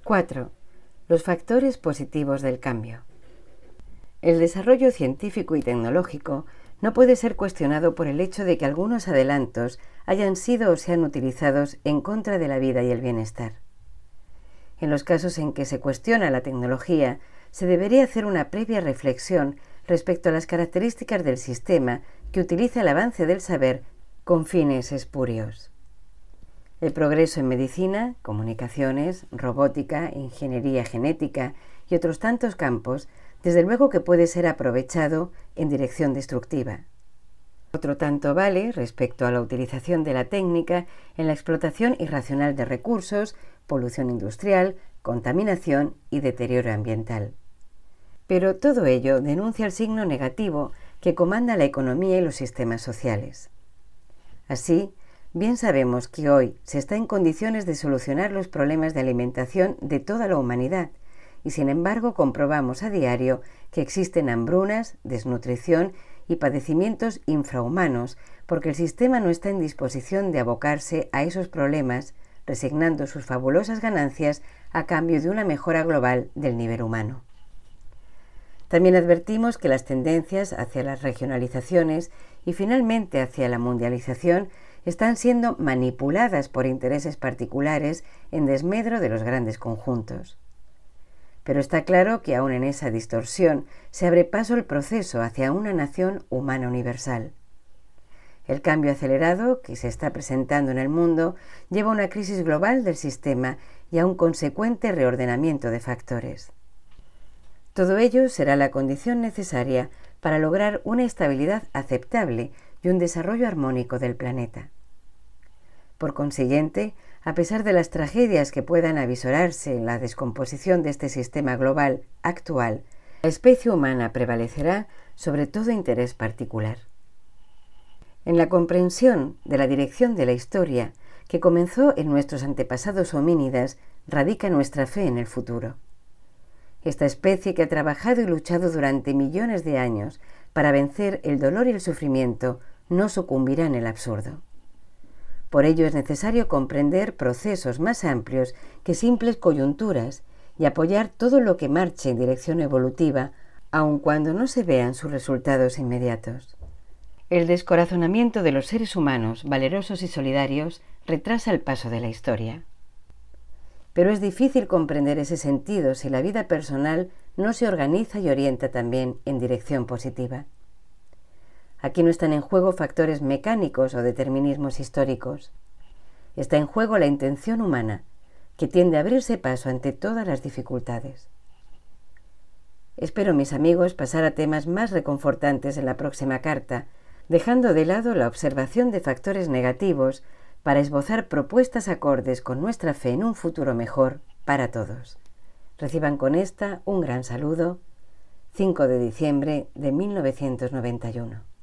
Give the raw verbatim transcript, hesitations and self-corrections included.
cuatro. Los factores positivos del cambio. El desarrollo científico y tecnológico no puede ser cuestionado por el hecho de que algunos adelantos hayan sido o sean utilizados en contra de la vida y el bienestar. En los casos en que se cuestiona la tecnología, se debería hacer una previa reflexión respecto a las características del sistema que utiliza el avance del saber con fines espurios. El progreso en medicina, comunicaciones, robótica, ingeniería genética y otros tantos campos, desde luego que puede ser aprovechado en dirección destructiva. Otro tanto vale respecto a la utilización de la técnica en la explotación irracional de recursos, polución industrial, contaminación y deterioro ambiental. Pero todo ello denuncia el signo negativo que comanda la economía y los sistemas sociales. Así, bien sabemos que hoy se está en condiciones de solucionar los problemas de alimentación de toda la humanidad y sin embargo comprobamos a diario que existen hambrunas, desnutrición y padecimientos infrahumanos porque el sistema no está en disposición de abocarse a esos problemas resignando sus fabulosas ganancias a cambio de una mejora global del nivel humano. También advertimos que las tendencias hacia las regionalizaciones y finalmente hacia la mundialización están siendo manipuladas por intereses particulares en desmedro de los grandes conjuntos. Pero está claro que aún en esa distorsión se abre paso el proceso hacia una nación humana universal. El cambio acelerado que se está presentando en el mundo lleva a una crisis global del sistema y a un consecuente reordenamiento de factores. Todo ello será la condición necesaria para lograr una estabilidad aceptable y un desarrollo armónico del planeta. Por consiguiente, a pesar de las tragedias que puedan avisorarse en la descomposición de este sistema global actual, la especie humana prevalecerá sobre todo interés particular. En la comprensión de la dirección de la historia que comenzó en nuestros antepasados homínidas radica nuestra fe en el futuro. Esta especie que ha trabajado y luchado durante millones de años para vencer el dolor y el sufrimiento no sucumbirá en el absurdo. Por ello es necesario comprender procesos más amplios que simples coyunturas y apoyar todo lo que marche en dirección evolutiva, aun cuando no se vean sus resultados inmediatos. El descorazonamiento de los seres humanos, valerosos y solidarios, retrasa el paso de la historia. Pero es difícil comprender ese sentido si la vida personal no se organiza y orienta también en dirección positiva. Aquí no están en juego factores mecánicos o determinismos históricos. Está en juego la intención humana, que tiende a abrirse paso ante todas las dificultades. Espero, mis amigos, pasar a temas más reconfortantes en la próxima carta, dejando de lado la observación de factores negativos para esbozar propuestas acordes con nuestra fe en un futuro mejor para todos. Reciban con esta un gran saludo, cinco de diciembre de mil novecientos noventa y uno.